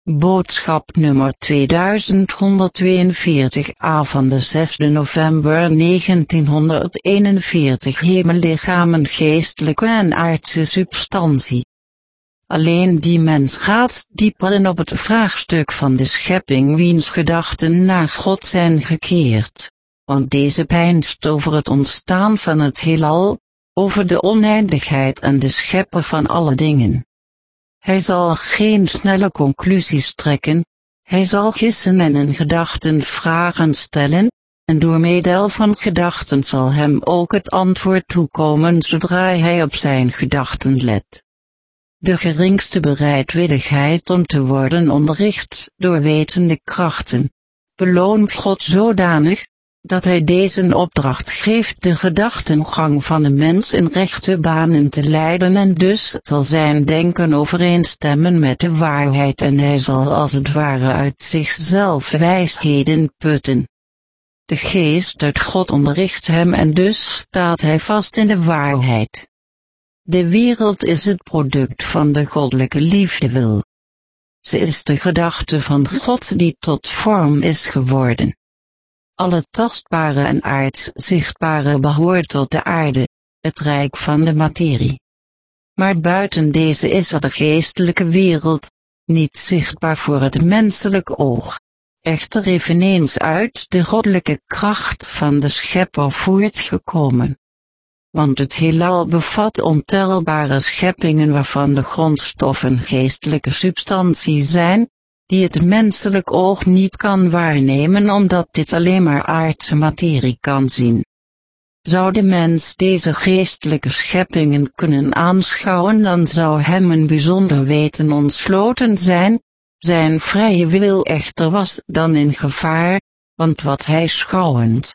Boodschap nummer 2142a van de 6 november 1941. Hemellichamen, geestelijke en aardse substantie. Alleen die mens gaat dieper in op het vraagstuk van de schepping wiens gedachten naar God zijn gekeerd, want deze peinst over het ontstaan van het heelal, over de oneindigheid en de schepper van alle dingen. Hij zal geen snelle conclusies trekken, hij zal gissen en in gedachten vragen stellen, en door middel van gedachten zal hem ook het antwoord toekomen zodra hij op zijn gedachten let. De geringste bereidwilligheid om te worden onderricht door wetende krachten, beloont God zodanig, dat hij deze opdracht geeft de gedachtengang van de mens in rechte banen te leiden en dus zal zijn denken overeenstemmen met de waarheid en hij zal als het ware uit zichzelf wijsheden putten. De geest uit God onderricht hem en dus staat hij vast in de waarheid. De wereld is het product van de goddelijke liefdewil. Ze is de gedachte van God die tot vorm is geworden. Alle tastbare en aards zichtbare behoort tot de aarde, het rijk van de materie. Maar buiten deze is er de geestelijke wereld, niet zichtbaar voor het menselijk oog, echter eveneens uit de goddelijke kracht van de schepper voortgekomen. Want het heelal bevat ontelbare scheppingen waarvan de grondstoffen geestelijke substantie zijn, die het menselijk oog niet kan waarnemen omdat dit alleen maar aardse materie kan zien. Zou de mens deze geestelijke scheppingen kunnen aanschouwen, dan zou hem een bijzonder weten ontsloten zijn, zijn vrije wil echter was dan in gevaar, want wat hij schouwend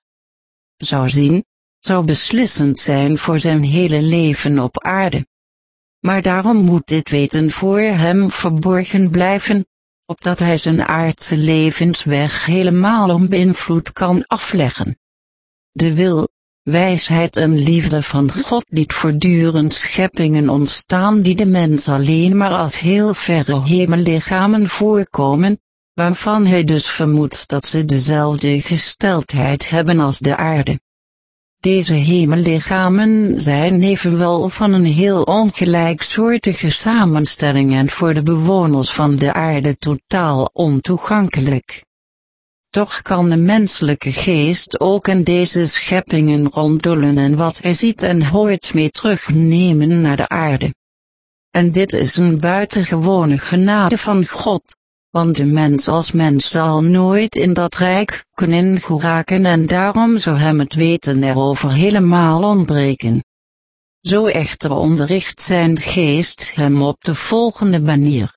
zou zien, zou beslissend zijn voor zijn hele leven op aarde. Maar daarom moet dit weten voor hem verborgen blijven, opdat hij zijn aardse levensweg helemaal onbeïnvloed kan afleggen. De wil, wijsheid en liefde van God liet voortdurend scheppingen ontstaan die de mens alleen maar als heel verre hemellichamen voorkomen, waarvan hij dus vermoedt dat ze dezelfde gesteldheid hebben als de aarde. Deze hemellichamen zijn evenwel van een heel ongelijksoortige samenstelling en voor de bewoners van de aarde totaal ontoegankelijk. Toch kan de menselijke geest ook in deze scheppingen ronddolen en wat hij ziet en hoort mee terugnemen naar de aarde. En dit is een buitengewone genade van God. Want de mens als mens zal nooit in dat rijk kunnen geraken en daarom zou hem het weten erover helemaal ontbreken. Zo echter onderricht zijn geest hem op de volgende manier.